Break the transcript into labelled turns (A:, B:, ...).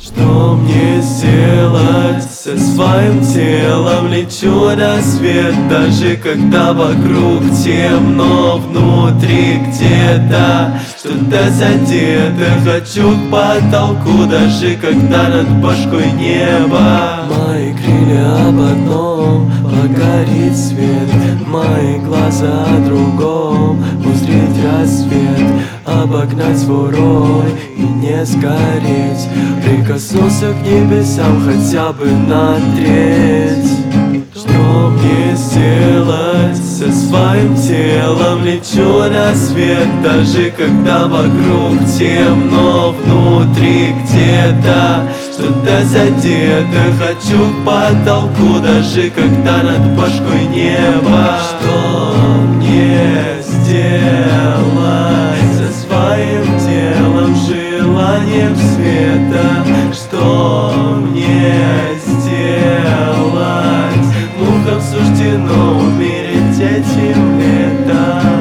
A: Что мне сделать со своим телом? Лечу на свет, даже когда вокруг темно. Внутри где-то что-то задето. Хочу к потолку, даже когда над башкой небо. Мои крылья об одном, погорит свет. Мои глаза о другом, узреть рассвет. Обогнать свой рой и не сгореть. Прикоснулся к небесам хотя бы на треть. Что мне сделать со своим телом? Лечу на свет, даже когда вокруг темно. Внутри где-то что-то задето. Хочу к потолку, даже когда над башкой небо. Что мне сделать со своим телом, желанием света? Что мне сделать? Мухам суждено умереть этим летом.